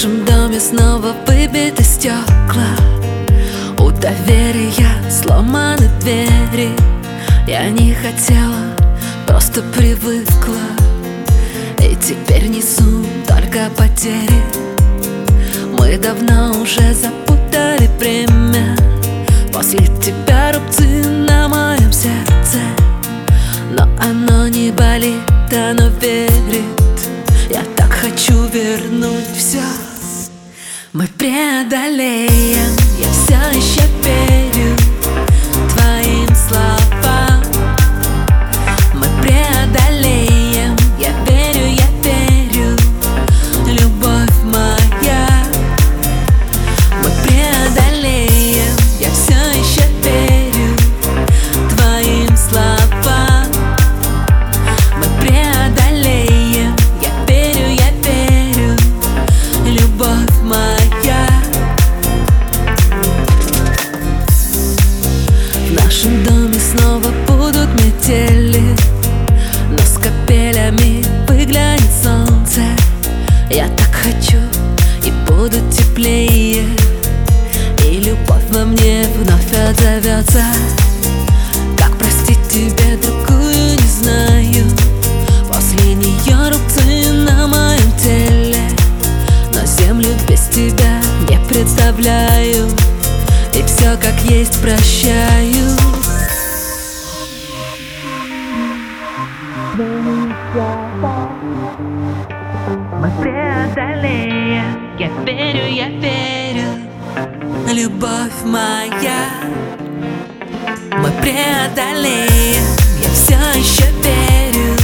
нашем доме снова выбиты стекла, у доверия сломаны двери. Я не хотела, просто привыкла, и теперь несу только потери. Мы давно уже запутали время. После тебя рубцы на моем сердце, но оно не болит, оно верит. Я так хочу вернуть все. Мы преодолеем, я все еще верю твоим словам. Мы преодолеем, я верю, любовь моя. Мы преодолеем, я все еще верю твоим словам. Мы преодолеем, я верю, любовь моя. В нашем доме снова будут метели, но с капелями выглянет солнце. Я так хочу, и буду теплее, и любовь во мне вновь отзовется. Как простить тебе другую, не знаю. После нее рубцы на моем теле, но землю без тебя не представляю, и все как есть прощаю. Мы преодолеем, я верю, любовь моя. Мы преодолеем, я все еще верю